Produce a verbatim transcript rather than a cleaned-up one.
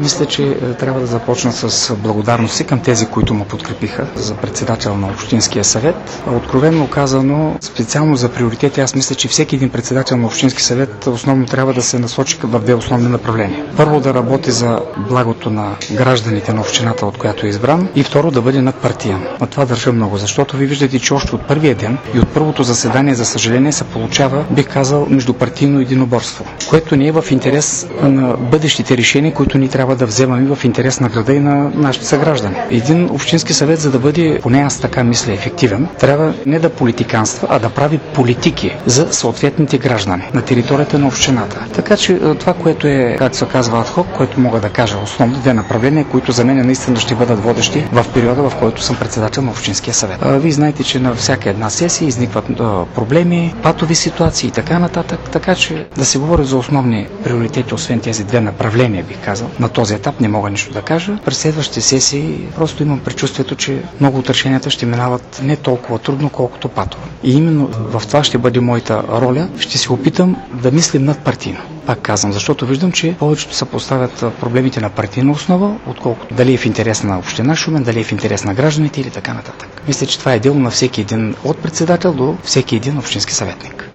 Мисля, че трябва да започна с благодарности към тези, които му подкрепиха за председател на Общинския съвет. Откровенно казано, специално за приоритети, аз мисля, че всеки един председател на Общински съвет основно трябва да се насочи в две основни направления. Първо, да работи за благото на гражданите на общината, от която е избран, и второ, да бъде надпартиен. На това държа много, защото ви виждате, че още от първия ден и от първото заседание, за съжаление, се получава, бих казал, междупартийно единоборство, което не е в интерес на бъдещите решения, които ни трябва да вземаме в интерес на града и на нашите съграждани. Един общински съвет, за да бъде, поне аз така мисля, ефективен, трябва не да политиканства, а да прави политики за съответните граждани на територията на общината. Така че това, което е, както се казва, адхок, което мога да кажа, основни две направления, които за мен наистина ще бъдат водещи в периода, в който съм председател на Общинския съвет. Вие знаете, че на всяка една сесия изникват проблеми, патови ситуации и така нататък, така че да се говори за основни приоритети, освен тези две направления, бих казал. На този етап не мога нищо да кажа. През следващите сесии просто имам предчувствието, че много от решенията ще минават не толкова трудно, колкото патово. И именно в това ще бъде моята роля. Ще се опитам да мислим надпартийно. Пак казвам, защото виждам, че повечето се поставят проблемите на партийна основа, отколкото дали е в интерес на община Шумен, дали е в интерес на гражданите или така нататък. Мисля, че това е дело на всеки един от председател до всеки един общински съветник.